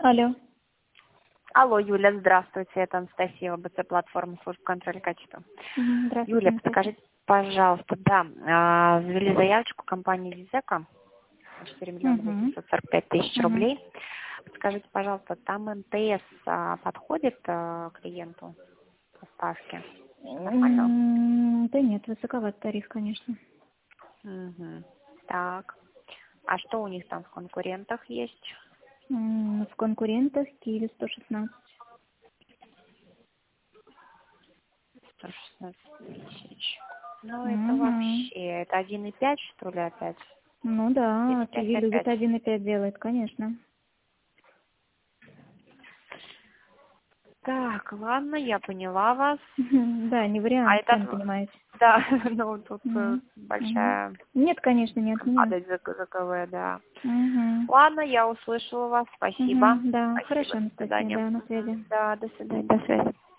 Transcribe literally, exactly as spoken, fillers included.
Алло. Алло, Юля, здравствуйте. Это Анастасия, ОБЦ, платформа служб контроля качества. Мгм, Здравствуйте, Юля, Анастасия. подскажите, пожалуйста, да, а, завели заявочку компании Визека, четыре миллиона Мгм. восемьсот сорок пять тысяч Мгм. рублей. Подскажите, пожалуйста, там МТС а, подходит а, клиенту по ставке? Нормально? М, Да нет, высоковат тариф, конечно. Мгм. Так. А что у них там в конкурентах есть? М, В конкурентах Киви сто шестнадцать. сто шестнадцать тысяч. Ну, это Мгм. вообще, это один и пять, что ли, опять? Ну Один да, и пять Киви любит опять. один и пять делает, конечно. Так, ладно, я поняла вас. Мгм, Да, не А вариант, сами это, понимаете. да, ну, тут э, Мгм. Мгм. большая Нет, конечно, не отменяю. падать за, за КВ, да. Мгм. Ладно, я услышала вас, спасибо. Мгм, Да, Спасибо, хорошо, до Анастасия, свидания. да, на Мгм. связи. Да, до свидания, до связи.